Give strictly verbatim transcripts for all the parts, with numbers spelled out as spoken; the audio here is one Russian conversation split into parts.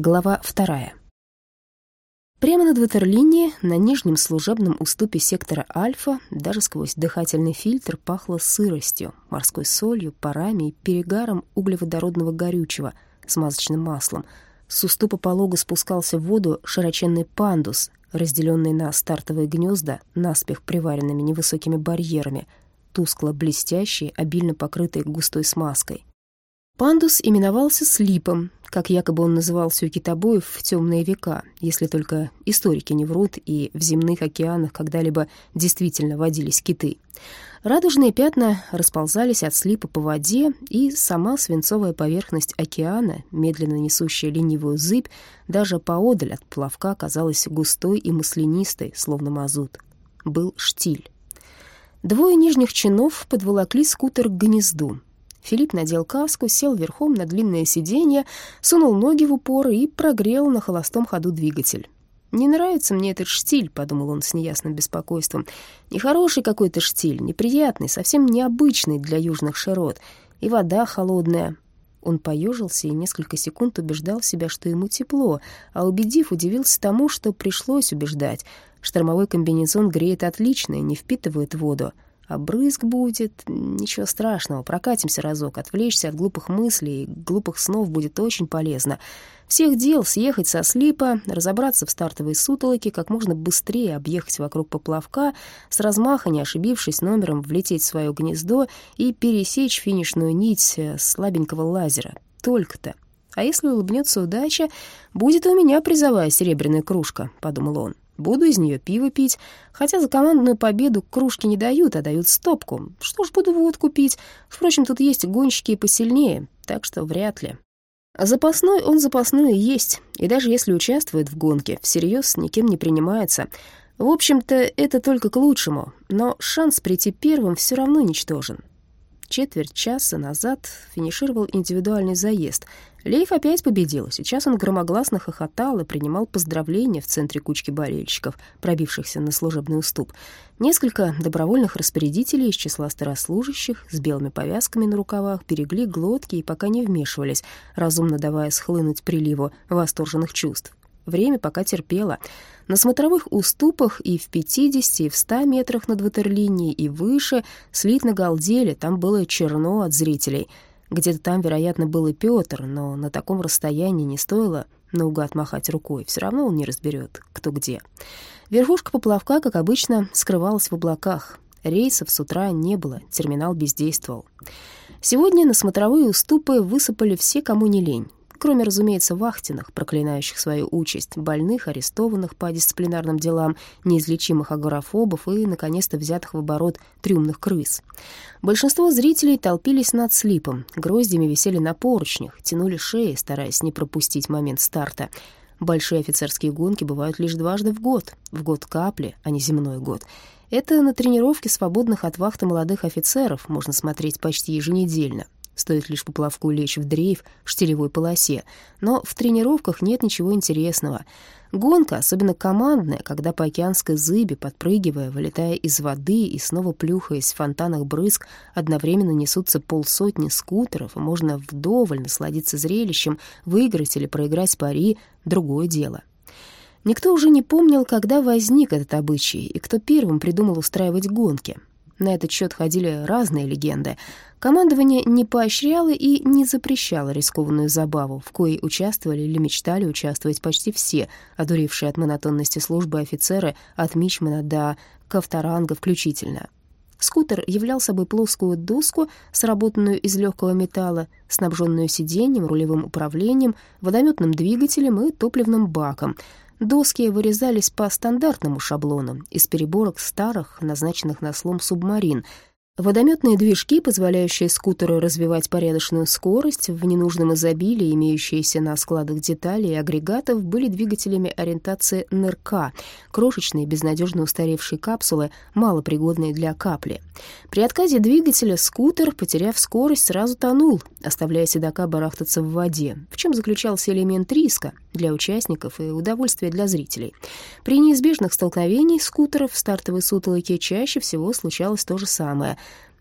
Глава вторая. Прямо над ватерлинией, на нижнем служебном уступе сектора Альфа, даже сквозь дыхательный фильтр пахло сыростью, морской солью, парами и перегаром углеводородного горючего, смазочным маслом. С уступа полого спускался в воду широченный пандус, разделенный на стартовые гнезда наспех приваренными невысокими барьерами, тускло блестящий, обильно покрытый густой смазкой. Пандус именовался слипом, как якобы он назывался у китобоев в темные века, если только историки не врут, и в земных океанах когда-либо действительно водились киты. Радужные пятна расползались от слипа по воде, и сама свинцовая поверхность океана, медленно несущая ленивую зыбь, даже поодаль от плавка казалась густой и маслянистой, словно мазут. Был штиль. Двое нижних чинов подволокли скутер к гнезду. Филипп надел каску, сел верхом на длинное сиденье, сунул ноги в упор и прогрел на холостом ходу двигатель. «Не нравится мне этот штиль», — подумал он с неясным беспокойством. «Нехороший какой-то штиль, неприятный, совсем необычный для южных широт. И вода холодная». Он поежился и несколько секунд убеждал себя, что ему тепло, а убедив, удивился тому, что пришлось убеждать. Штормовой комбинезон греет отлично и не впитывает воду. А брызг будет, ничего страшного, прокатимся разок, отвлечься от глупых мыслей, глупых снов будет очень полезно. Всех дел съехать со слипа, разобраться в стартовой сутолоке, как можно быстрее объехать вокруг поплавка, с размаха, не ошибившись номером, влететь в свое гнездо и пересечь финишную нить слабенького лазера. Только-то. А если улыбнется удача, будет у меня призовая серебряная кружка, подумал он. Буду из нее пиво пить, хотя за командную победу кружки не дают, а дают стопку. Что ж, буду водку пить. Впрочем, тут есть гонщики и посильнее, так что вряд ли. А запасной он запасной и есть, и даже если участвует в гонке, всерьез никем не принимается. В общем-то, это только к лучшему, но шанс прийти первым все равно ничтожен. Четверть часа назад финишировал индивидуальный заезд. Лейф опять победил. Сейчас он громогласно хохотал и принимал поздравления в центре кучки болельщиков, пробившихся на служебный уступ. Несколько добровольных распорядителей из числа старослужащих с белыми повязками на рукавах берегли глотки и пока не вмешивались, разумно давая схлынуть приливу восторженных чувств. Время пока терпело. На смотровых уступах и в пятидесяти, и в ста метрах над ватерлинией, и выше слитно галдели, там было черно от зрителей. Где-то там, вероятно, был и Пётр, но на таком расстоянии не стоило наугад махать рукой, все равно он не разберет, кто где. Верхушка поплавка, как обычно, скрывалась в облаках. Рейсов с утра не было, терминал бездействовал. Сегодня на смотровые уступы высыпали все, кому не лень. Кроме, разумеется, вахтенных, проклинающих свою участь, больных, арестованных по дисциплинарным делам, неизлечимых агорафобов и, наконец-то, взятых в оборот трюмных крыс. Большинство зрителей толпились над слипом, гроздями висели на поручнях, тянули шеи, стараясь не пропустить момент старта. Большие офицерские гонки бывают лишь дважды в год, в год капли, а не земной год. Это на тренировке свободных от вахты молодых офицеров можно смотреть почти еженедельно. Стоит лишь поплавку лечь в дрейф в штилевой полосе. Но в тренировках нет ничего интересного. Гонка, особенно командная, когда по океанской зыби, подпрыгивая, вылетая из воды и снова плюхаясь в фонтанах брызг, одновременно несутся полсотни скутеров, и можно вдоволь насладиться зрелищем, выиграть или проиграть пари — другое дело. Никто уже не помнил, когда возник этот обычай и кто первым придумал устраивать гонки. На этот счет ходили разные легенды. Командование не поощряло и не запрещало рискованную забаву, в коей участвовали или мечтали участвовать почти все, одуревшие от монотонности службы офицеры от мичмана до кавторанга включительно. Скутер являл собой плоскую доску, сработанную из легкого металла, снабженную сиденьем, рулевым управлением, водометным двигателем и топливным баком. Доски вырезались по стандартному шаблону из переборок старых, назначенных на слом субмарин. Водометные движки, позволяющие скутеру развивать порядочную скорость, в ненужном изобилии, имеющиеся на складах деталей и агрегатов, были двигателями ориентации эн эр ка, крошечные, безнадежно устаревшие капсулы, малопригодные для капли. При отказе двигателя скутер, потеряв скорость, сразу тонул, оставляя седока барахтаться в воде, в чем заключался элемент риска для участников и удовольствия для зрителей. При неизбежных столкновениях скутеров в стартовой сутолоке чаще всего случалось то же самое.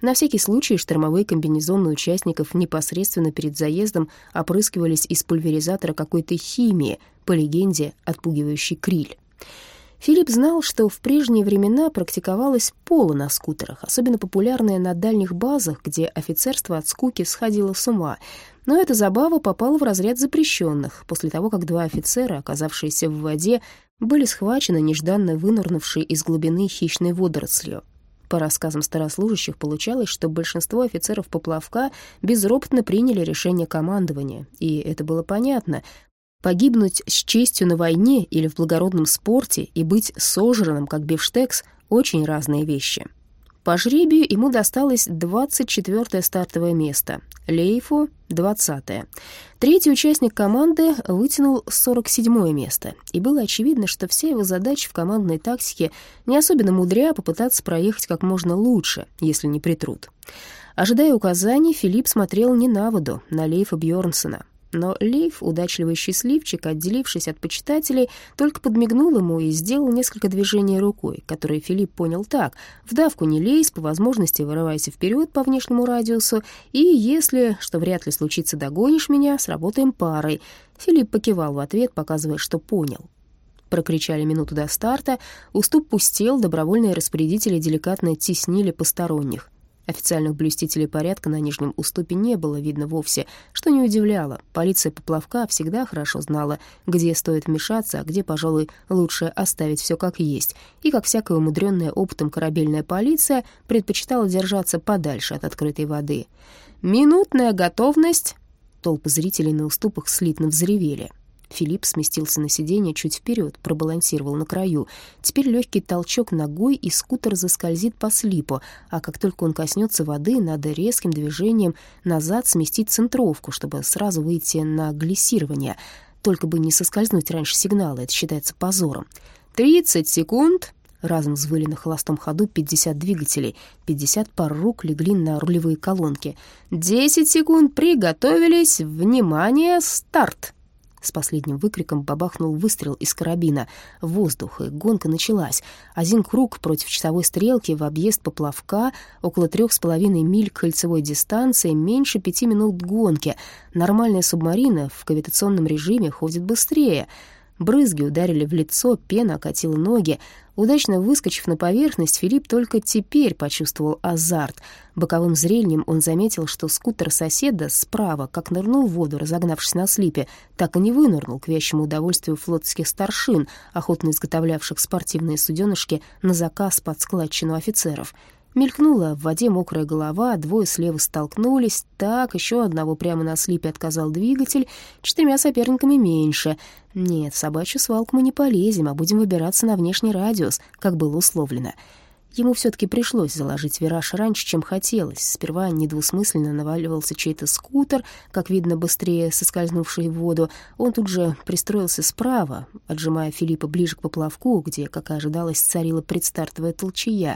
На всякий случай штормовые комбинезоны участников непосредственно перед заездом опрыскивались из пульверизатора какой-то химии, по легенде, отпугивающей криль. Филипп знал, что в прежние времена практиковалось поло на скутерах, особенно популярное на дальних базах, где офицерство от скуки сходило с ума. Но эта забава попала в разряд запрещенных после того, как два офицера, оказавшиеся в воде, были схвачены нежданно вынырнувшей из глубины хищной водорослью. По рассказам старослужащих, получалось, что большинство офицеров поплавка безропотно приняли решение командования, и это было понятно. Погибнуть с честью на войне или в благородном спорте и быть сожранным, как бифштекс, очень разные вещи. По жребию ему досталось двадцать четвёртое стартовое место, Лейфу — двадцатое. Третий участник команды вытянул сорок седьмое место, и было очевидно, что вся его задача в командной тактике не особенно мудря попытаться проехать как можно лучше, если не притрут. Ожидая указаний, Филипп смотрел не на воду, на Лейфа Бьорнсона. Но Лейф, удачливый счастливчик, отделившись от почитателей, только подмигнул ему и сделал несколько движений рукой, которые Филипп понял так: в давку не лезь, по возможности вырывайся вперед по внешнему радиусу, и если, что вряд ли случится, догонишь меня, сработаем парой. Филипп покивал в ответ, показывая, что понял. Прокричали минуту до старта, уступ пустел, добровольные распорядители деликатно теснили посторонних. Официальных блюстителей порядка на нижнем уступе не было видно вовсе, что не удивляло. Полиция поплавка всегда хорошо знала, где стоит вмешаться, а где, пожалуй, лучше оставить все как есть. И, как всякая умудренная опытом корабельная полиция, предпочитала держаться подальше от открытой воды. «Минутная готовность!» Толпы зрителей на уступах слитно взревели. Филипп сместился на сиденье чуть вперед, пробалансировал на краю. Теперь легкий толчок ногой, и скутер заскользит по слипу, а как только он коснется воды, надо резким движением назад сместить центровку, чтобы сразу выйти на глиссирование. Только бы не соскользнуть раньше сигнала, это считается позором. «Тридцать секунд!» Разом взвыли на холостом ходу пятьдесят двигателей, пятьдесят пар рук легли на рулевые колонки. «Десять секунд! Приготовились! Внимание! Старт!» С последним выкриком бабахнул выстрел из карабина. Воздух, и гонка началась. Один круг против часовой стрелки в объезд поплавка, около трех с половиной миль кольцевой дистанции, меньше пяти минут гонки. Нормальная субмарина в кавитационном режиме ходит быстрее. Брызги ударили в лицо, пена окатила ноги. Удачно выскочив на поверхность, Филипп только теперь почувствовал азарт. Боковым зрением он заметил, что скутер соседа справа, как нырнул в воду, разогнавшись на слипе, так и не вынырнул, к вящему удовольствию флотских старшин, охотно изготовлявших спортивные суденышки на заказ под складчину офицеров. Мелькнула в воде мокрая голова, двое слева столкнулись, так, еще одного прямо на слипе отказал двигатель, четырьмя соперниками меньше. Нет, в собачью свалку мы не полезем, а будем выбираться на внешний радиус, как было условлено. Ему все-таки пришлось заложить вираж раньше, чем хотелось. Сперва недвусмысленно наваливался чей-то скутер, как видно, быстрее соскользнувший в воду. Он тут же пристроился справа, отжимая Филиппа ближе к поплавку, где, как и ожидалось, царила предстартовая толчая.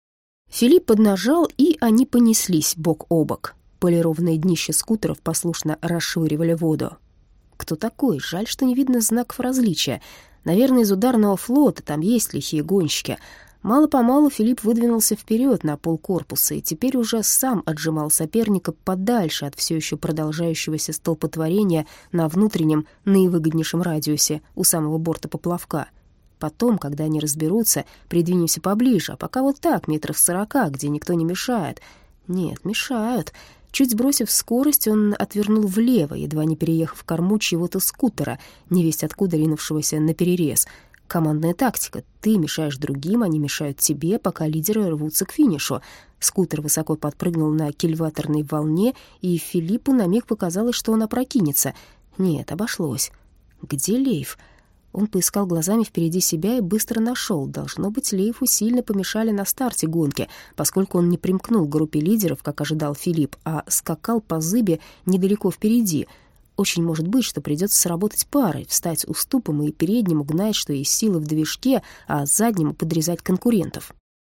Филипп поднажал, и они понеслись бок о бок. Полированные днища скутеров послушно расшвыривали воду. Кто такой? Жаль, что не видно знаков различия. Наверное, из ударного флота, там есть лихие гонщики. Мало-помалу Филипп выдвинулся вперед на полкорпуса и теперь уже сам отжимал соперника подальше от все еще продолжающегося столпотворения на внутреннем, наивыгоднейшем радиусе у самого борта поплавка. Потом, когда они разберутся, придвинемся поближе, а пока вот так, метров сорока, где никто не мешает. Нет, мешают. Чуть сбросив скорость, он отвернул влево, едва не переехав корму чьего-то скутера, невесть откуда ринувшегося наперерез. Командная тактика. Ты мешаешь другим, они мешают тебе, пока лидеры рвутся к финишу. Скутер высоко подпрыгнул на кильваторной волне, и Филиппу на миг показалось, что он опрокинется. Нет, обошлось. Где Лейф? Он поискал глазами впереди себя и быстро нашел. Должно быть, Лейфу сильно помешали на старте гонки, поскольку он не примкнул к группе лидеров, как ожидал Филипп, а скакал по зыбе недалеко впереди. Очень может быть, что придется сработать парой, встать уступом и переднему гнать, что есть силы в движке, а заднему подрезать конкурентов.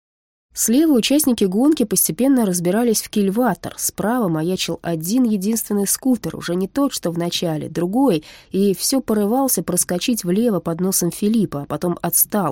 Слева участники гонки постепенно разбирались в кильватор. Справа маячил один единственный скутер, уже не тот, что в начале, другой, и все порывался проскочить влево под носом Филиппа, а потом отстал.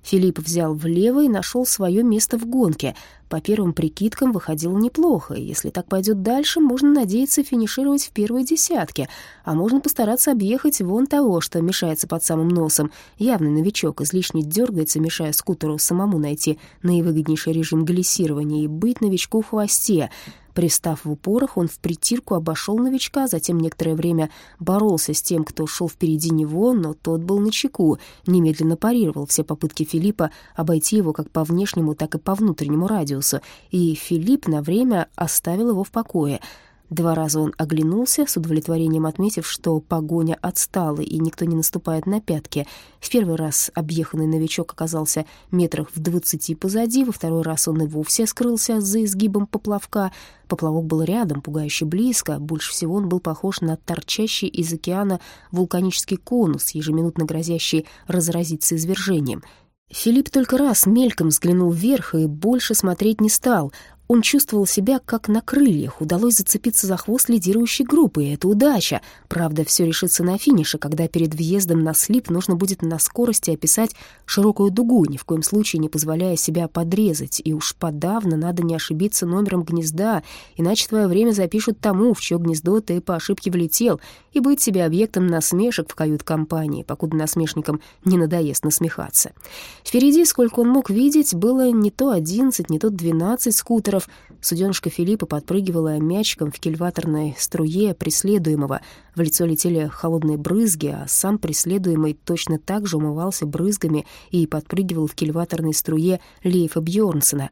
Филипп взял влево и нашел свое место в гонке. По первым прикидкам выходило неплохо, и если так пойдет дальше, можно надеяться финишировать в первой десятке, а можно постараться объехать вон того, что мешается под самым носом. Явный новичок излишне дергается, мешая скутеру самому найти наивыгоднейший режим глиссирования и быть новичку в хвосте. Пристав в упорах, он в притирку обошел новичка, затем некоторое время боролся с тем, кто шел впереди него, но тот был начеку, немедленно парировал все попытки Филиппа обойти его как по внешнему, так и по внутреннему радиусу, и Филипп на время оставил его в покое. Два раза он оглянулся, с удовлетворением отметив, что погоня отстала и никто не наступает на пятки. В первый раз объеханный новичок оказался метрах в двадцати позади, во второй раз он и вовсе скрылся за изгибом поплавка. Поплавок был рядом, пугающе близко. Больше всего он был похож на торчащий из океана вулканический конус, ежеминутно грозящий разразиться извержением. Филипп только раз мельком взглянул вверх и больше смотреть не стал. Он чувствовал себя как на крыльях, удалось зацепиться за хвост лидирующей группы, и это удача. Правда, все решится на финише, когда перед въездом на слип нужно будет на скорости описать широкую дугу, ни в коем случае не позволяя себя подрезать, и уж подавно надо не ошибиться номером гнезда, иначе твое время запишут тому, в чье гнездо ты по ошибке влетел, и быть себе объектом насмешек в кают-компании, покуда насмешникам не надоест насмехаться. Впереди, сколько он мог видеть, было не то одиннадцать, не то двенадцать скутеров. Суденышко Филиппа подпрыгивало мячиком в кильваторной струе преследуемого. В лицо летели холодные брызги, а сам преследуемый точно так же умывался брызгами и подпрыгивал в кильваторной струе Лейфа Бьорнсона.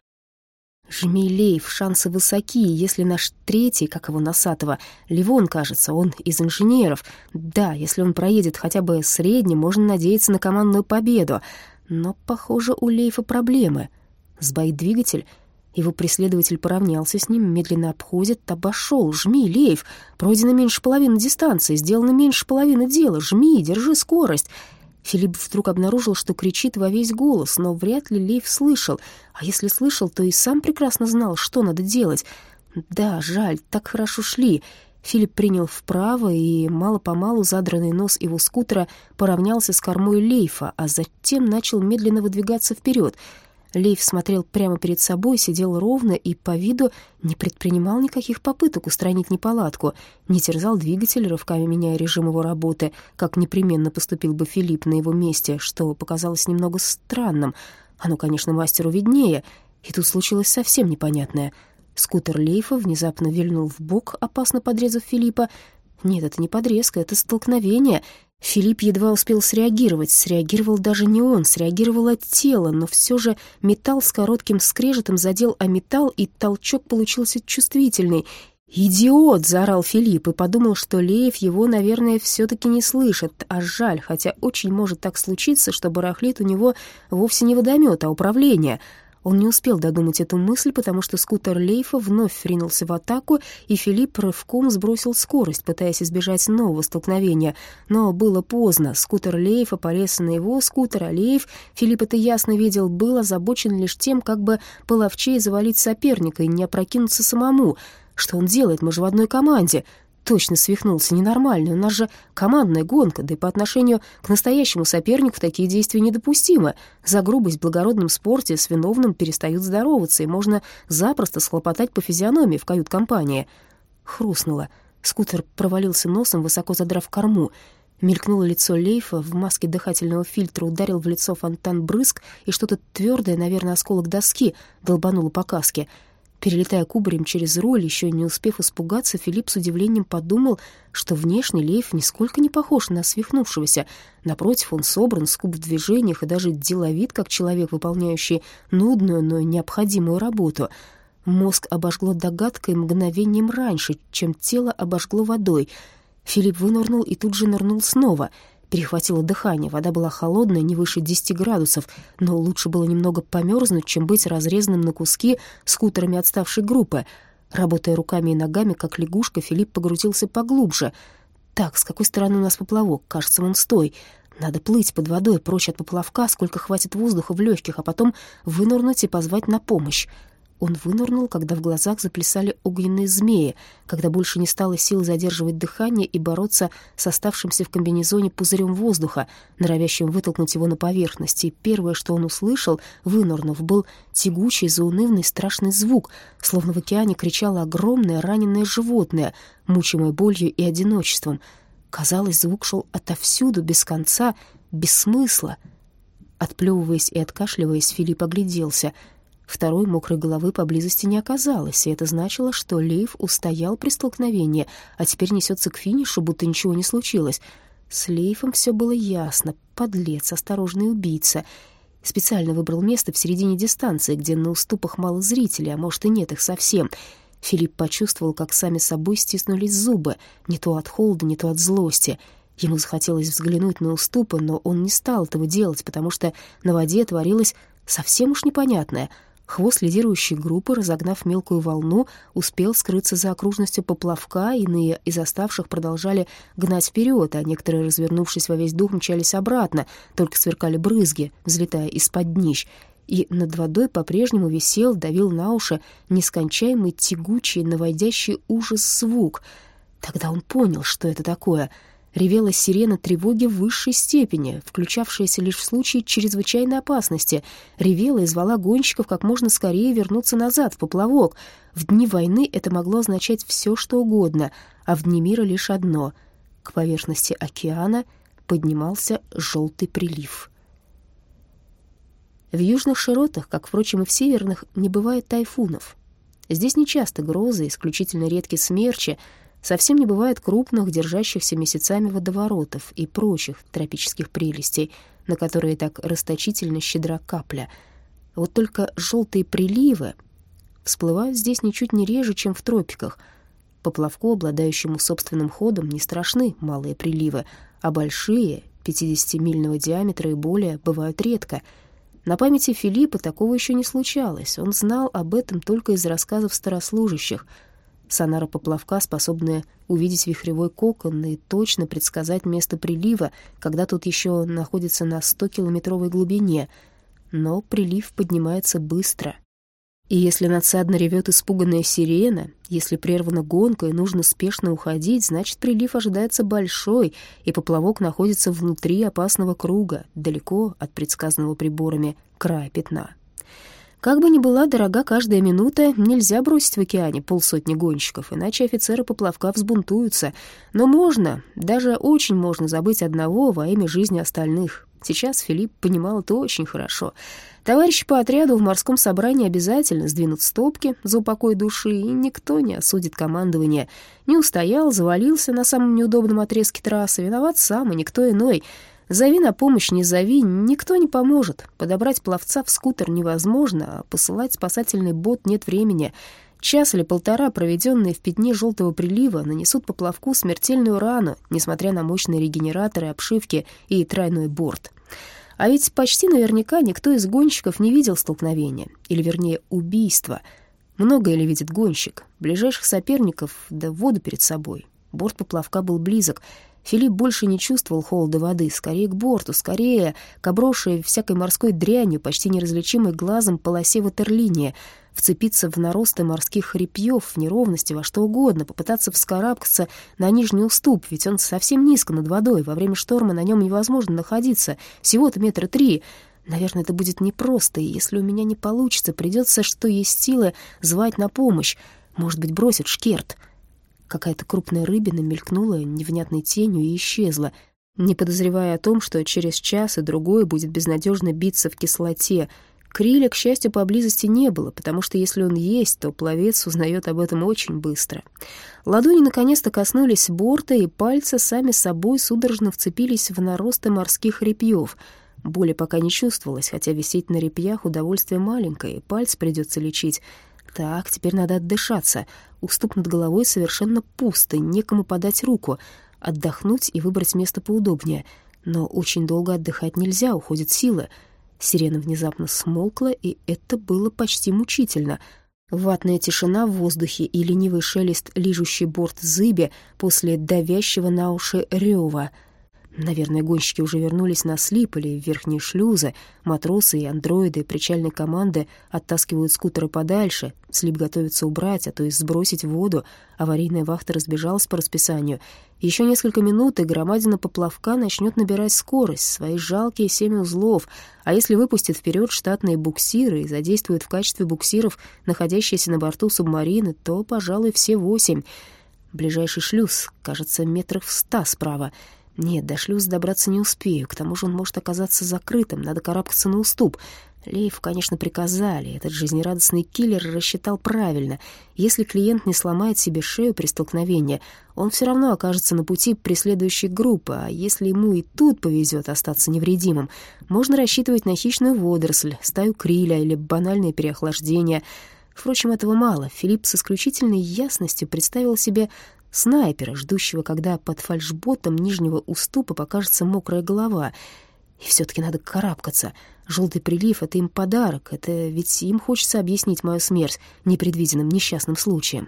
«Жми, Лейф, шансы высоки, если наш третий, как его носатого, Ливон, кажется, он из инженеров. Да, если он проедет хотя бы средним, можно надеяться на командную победу. Но, похоже, у Лейфа проблемы. Сбоит двигатель». Его преследователь поравнялся с ним, медленно обходит, обошел. «Жми, Лейф, пройдено меньше половины дистанции, сделано меньше половины дела. Жми, держи скорость». Филипп вдруг обнаружил, что кричит во весь голос, но вряд ли Лейф слышал. А если слышал, то и сам прекрасно знал, что надо делать. Да, жаль, так хорошо шли. Филипп принял вправо, и мало-помалу задранный нос его скутера поравнялся с кормой Лейфа, а затем начал медленно выдвигаться вперед. Лейф смотрел прямо перед собой, сидел ровно и по виду не предпринимал никаких попыток устранить неполадку, не терзал двигатель, рывками меняя режим его работы, как непременно поступил бы Филипп на его месте, что показалось немного странным. Оно, конечно, мастеру виднее, и тут случилось совсем непонятное. Скутер Лейфа внезапно вильнул вбок, опасно подрезав Филиппа. Нет, это не подрезка, это столкновение. Филипп едва успел среагировать. Среагировал даже не он, среагировало тело, но все же металл с коротким скрежетом задел о металл, и толчок получился чувствительный. «Идиот!» — заорал Филипп и подумал, что Лейф его, наверное, все-таки не слышит. А жаль, хотя очень может так случиться, что барахлит у него вовсе не водомет, а управление. Он не успел додумать эту мысль, потому что скутер Лейфа вновь ринулся в атаку, и Филипп рывком сбросил скорость, пытаясь избежать нового столкновения. Но было поздно. Скутер Лейфа полез на его скутер, а Лейф, Филипп это ясно видел, был озабочен лишь тем, как бы половчей завалить соперника и не опрокинуться самому. Что он делает? Мы же в одной команде. Точно свихнулся, ненормально. У нас же командная гонка, да и по отношению к настоящему сопернику такие действия недопустимы. За грубость в благородном спорте с виновным перестают здороваться, и можно запросто схлопотать по физиономии в кают-компании. Хрустнуло. Скутер провалился носом, высоко задрав корму. Мелькнуло лицо Лейфа, в маске дыхательного фильтра ударил в лицо фонтан брызг, и что-то твердое, наверное, осколок доски, долбануло по каске. Перелетая кубарем через руль, еще не успев испугаться, Филипп с удивлением подумал, что внешне Лейф нисколько не похож на свихнувшегося. Напротив, он собран, скуп в движениях и даже деловит, как человек, выполняющий нудную, но необходимую работу. Мозг обожгло догадкой мгновением раньше, чем тело обожгло водой. Филипп вынырнул и тут же нырнул снова. Перехватило дыхание, вода была холодная, не выше десяти градусов, но лучше было немного померзнуть, чем быть разрезанным на куски скутерами отставшей группы. Работая руками и ногами, как лягушка, Филипп погрузился поглубже. Так, с какой стороны у нас поплавок? Кажется, вон стой. Надо плыть под водой, прочь от поплавка, сколько хватит воздуха в легких, а потом вынырнуть и позвать на помощь. Он вынырнул, когда в глазах заплясали огненные змеи, когда больше не стало сил задерживать дыхание и бороться с оставшимся в комбинезоне пузырем воздуха, норовящим вытолкнуть его на поверхность. И первое, что он услышал, вынырнув, был тягучий, заунывный, страшный звук, словно в океане кричало огромное раненое животное, мучимое болью и одиночеством. Казалось, звук шел отовсюду, без конца, без смысла. Отплевываясь и откашливаясь, Филипп огляделся. Второй мокрой головы поблизости не оказалось, и это значило, что Лейф устоял при столкновении, а теперь несется к финишу, будто ничего не случилось. С Лейфом все было ясно. Подлец, осторожный убийца. Специально выбрал место в середине дистанции, где на уступах мало зрителей, а может и нет их совсем. Филипп почувствовал, как сами собой стиснулись зубы, не то от холода, не то от злости. Ему захотелось взглянуть на уступы, но он не стал этого делать, потому что на воде творилось совсем уж непонятное — Хвост лидирующей группы, разогнав мелкую волну, успел скрыться за окружностью поплавка, иные из оставших продолжали гнать вперед, а некоторые, развернувшись во весь дух, мчались обратно, только сверкали брызги, взлетая из-под днищ. И над водой по-прежнему висел, давил на уши нескончаемый, тягучий, наводящий ужас звук. Тогда он понял, что это такое — ревела сирена тревоги в высшей степени, включавшаяся лишь в случае чрезвычайной опасности. Ревела и звала гонщиков как можно скорее вернуться назад, в поплавок. В дни войны это могло означать все, что угодно, а в дни мира лишь одно — к поверхности океана поднимался желтый прилив. В южных широтах, как, впрочем, и в северных, не бывает тайфунов. Здесь нечасто грозы, исключительно редкие смерчи, совсем не бывает крупных, держащихся месяцами водоворотов и прочих тропических прелестей, на которые так расточительно щедра капля. Вот только желтые приливы всплывают здесь ничуть не реже, чем в тропиках. Поплавку, обладающему собственным ходом, не страшны малые приливы, а большие, пятидесятимильного диаметра и более, бывают редко. На памяти Филиппа такого еще не случалось. Он знал об этом только из рассказов старослужащих. Сонара поплавка способны увидеть вихревой кокон и точно предсказать место прилива, когда тот еще находится на стокилометровой глубине. Но прилив поднимается быстро. И если надсадно ревет испуганная сирена, если прервана гонка и нужно спешно уходить, значит, прилив ожидается большой, и поплавок находится внутри опасного круга, далеко от предсказанного приборами края пятна. Как бы ни была дорога каждая минута, нельзя бросить в океане полсотни гонщиков, иначе офицеры поплавка взбунтуются. Но можно, даже очень можно забыть одного во имя жизни остальных. Сейчас Филипп понимал это очень хорошо. Товарищи по отряду в морском собрании обязательно сдвинут стопки за упокой души, и никто не осудит командование. Не устоял, завалился на самом неудобном отрезке трассы, виноват сам и никто иной. Зови на помощь, не зови, никто не поможет. Подобрать пловца в скутер невозможно, а посылать спасательный бот нет времени. Час или полтора, проведенные в пятне желтого прилива, нанесут поплавку смертельную рану, несмотря на мощные регенераторы, обшивки и тройной борт. А ведь почти наверняка никто из гонщиков не видел столкновения, или, вернее, убийства. Многое ли видит гонщик? Ближайших соперников, да воду перед собой. Борт поплавка был близок. Филипп больше не чувствовал холода воды. Скорее к борту, скорее к обросшей всякой морской дрянью, почти неразличимой глазом полосе ватерлинии. Вцепиться в наросты морских хребьев, в неровности, во что угодно, попытаться вскарабкаться на нижний уступ, ведь он совсем низко над водой, во время шторма на нем невозможно находиться, всего-то метра три. Наверное, это будет непросто, и если у меня не получится, придется, что есть силы, звать на помощь. Может быть, бросит шкерт. Какая-то крупная рыбина мелькнула невнятной тенью и исчезла, не подозревая о том, что через час и другой будет безнадежно биться в кислоте. Криля, к счастью, поблизости не было, потому что если он есть, то пловец узнает об этом очень быстро. Ладони наконец-то коснулись борта, и пальцы сами собой судорожно вцепились в наросты морских репьев. Боли пока не чувствовалось, хотя висеть на репьях удовольствие маленькое, и пальцы придется лечить. Так, теперь надо отдышаться. Уступ над головой совершенно пусто, некому подать руку, отдохнуть и выбрать место поудобнее. Но очень долго отдыхать нельзя, уходят силы. Сирена внезапно смолкла, и это было почти мучительно. Ватная тишина в воздухе и ленивый шелест лижущий борт зыби после давящего на уши рева. Наверное, гонщики уже вернулись на слип или в верхние шлюзы. Матросы и андроиды причальной команды оттаскивают скутеры подальше. Слип готовится убрать, а то и сбросить в воду. Аварийная вахта разбежалась по расписанию. Еще несколько минут, и громадина поплавка начнет набирать скорость, свои жалкие семь узлов. А если выпустит вперед штатные буксиры и задействует в качестве буксиров находящиеся на борту субмарины, то, пожалуй, все восемь. Ближайший шлюз, кажется, метрах в ста справа. Нет, до шлюза добраться не успею, к тому же он может оказаться закрытым, надо карабкаться на уступ. Лейф, конечно, приказали, этот жизнерадостный киллер рассчитал правильно. Если клиент не сломает себе шею при столкновении, он все равно окажется на пути преследующей группы, а если ему и тут повезет остаться невредимым, можно рассчитывать на хищную водоросль, стаю криля или банальное переохлаждение. Впрочем, этого мало. Филипп с исключительной ясностью представил себе снайпера, ждущего, когда под фальшботом нижнего уступа покажется мокрая голова. И все-таки надо карабкаться. Желтый прилив — это им подарок. Это ведь им хочется объяснить мою смерть непредвиденным несчастным случаем.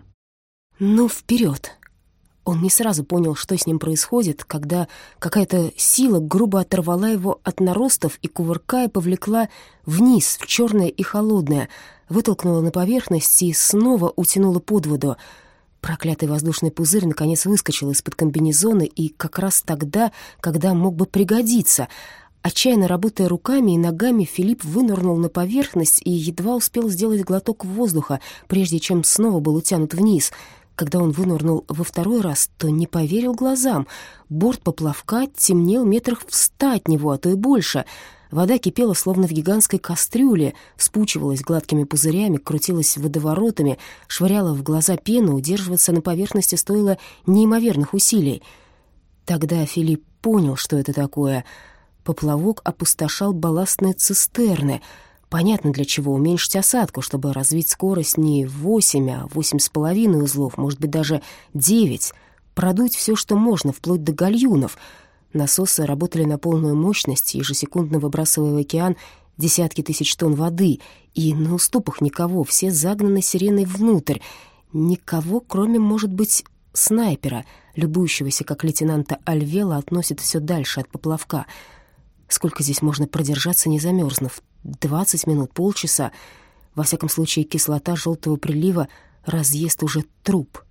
Ну, вперед! Он не сразу понял, что с ним происходит, когда какая-то сила грубо оторвала его от наростов и, кувыркая, повлекла вниз, в черное и холодное, вытолкнула на поверхность и снова утянула под воду. Проклятый воздушный пузырь наконец выскочил из-под комбинезона, и как раз тогда, когда мог бы пригодиться. Отчаянно работая руками и ногами, Филипп вынырнул на поверхность и едва успел сделать глоток воздуха, прежде чем снова был утянут вниз. Когда он вынырнул во второй раз, то не поверил глазам. Борт поплавка темнел метрах в ста от него, а то и больше. Вода кипела, словно в гигантской кастрюле, вспучивалась гладкими пузырями, крутилась водоворотами, швыряла в глаза пену, удерживаться на поверхности стоило неимоверных усилий. Тогда Филипп понял, что это такое. Поплавок опустошал балластные цистерны. Понятно, для чего: уменьшить осадку, чтобы развить скорость не в восемь, а восемь с половиной узлов, может быть, даже девять. Продуть все, что можно, вплоть до гальюнов. Насосы работали на полную мощность, ежесекундно выбрасывая в океан десятки тысяч тонн воды, и на уступах никого, все загнаны сиреной внутрь. Никого, кроме, может быть, снайпера, любующегося, как лейтенанта Альвела относит все дальше от поплавка. Сколько здесь можно продержаться, не замерзнув? Двадцать минут, полчаса. Во всяком случае, кислота желтого прилива разъест уже труп.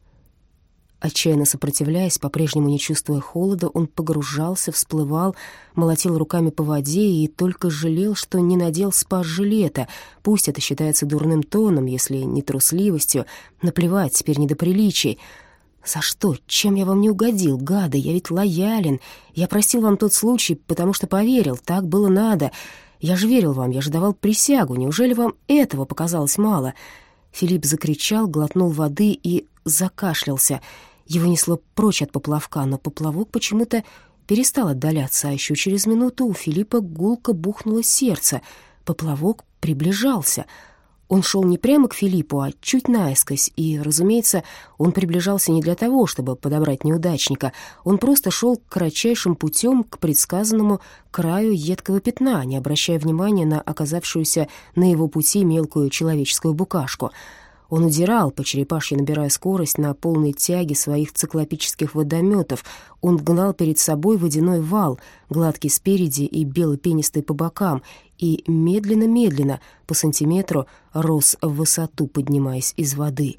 Отчаянно сопротивляясь, по-прежнему не чувствуя холода, он погружался, всплывал, молотил руками по воде и только жалел, что не надел спас-жилета. Пусть это считается дурным тоном, если не трусливостью. Наплевать, теперь не до приличий. «За что? Чем я вам не угодил, гады? Я ведь лоялен. Я простил вам тот случай, потому что поверил. Так было надо. Я же верил вам, я же давал присягу. Неужели вам этого показалось мало?» Филипп закричал, глотнул воды и закашлялся. Его несло прочь от поплавка, но поплавок почему-то перестал отдаляться, а еще через минуту у Филиппа гулко бухнуло сердце. Поплавок приближался. Он шел не прямо к Филиппу, а чуть наискось, и, разумеется, он приближался не для того, чтобы подобрать неудачника. Он просто шел кратчайшим путем к предсказанному краю едкого пятна, не обращая внимания на оказавшуюся на его пути мелкую человеческую букашку. Он удирал, по черепашьи набирая скорость на полной тяге своих циклопических водометов. Он гнал перед собой водяной вал, гладкий спереди и бело-пенистый по бокам, и медленно-медленно, по сантиметру, рос в высоту, поднимаясь из воды.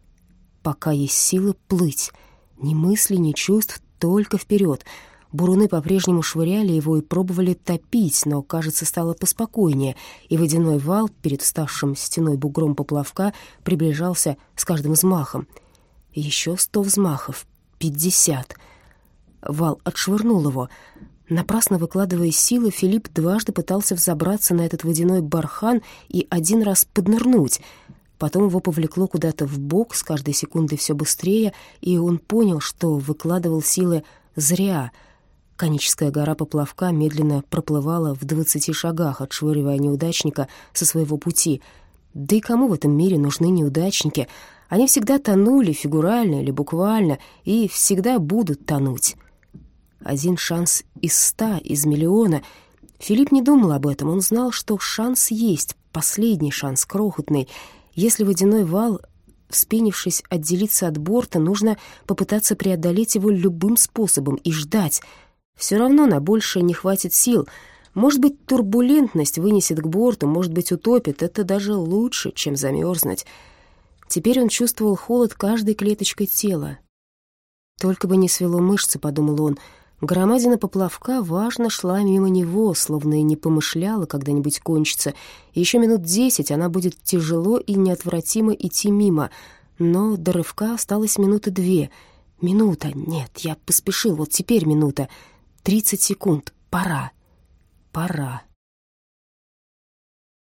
Пока есть силы плыть, ни мысли, ни чувств, только вперед. Буруны по-прежнему швыряли его и пробовали топить, но, кажется, стало поспокойнее, и водяной вал перед вставшим стеной бугром поплавка приближался с каждым взмахом. Еще сто взмахов, пятьдесят. Вал отшвырнул его. Напрасно выкладывая силы, Филипп дважды пытался взобраться на этот водяной бархан и один раз поднырнуть. Потом его повлекло куда-то вбок, с каждой секундой все быстрее, и он понял, что выкладывал силы зря. Коническая гора поплавка медленно проплывала в двадцати шагах, отшвыривая неудачника со своего пути. Да и кому в этом мире нужны неудачники? Они всегда тонули, фигурально или буквально, и всегда будут тонуть. Один шанс из ста, из миллиона. Филипп не думал об этом, он знал, что шанс есть, последний шанс, крохотный. Если водяной вал, вспенившись, отделиться от борта, нужно попытаться преодолеть его любым способом и ждать. Все равно на большее не хватит сил. Может быть, турбулентность вынесет к борту, может быть, утопит. Это даже лучше, чем замерзнуть. Теперь он чувствовал холод каждой клеточкой тела. «Только бы не свело мышцы», — подумал он. Громадина поплавка важно шла мимо него, словно и не помышляла когда-нибудь кончиться. Еще минут десять она будет тяжело и неотвратимо идти мимо. Но до рывка осталось минуты две. Минута. Нет, я поспешил. Вот теперь минута. Тридцать секунд. Пора. Пора.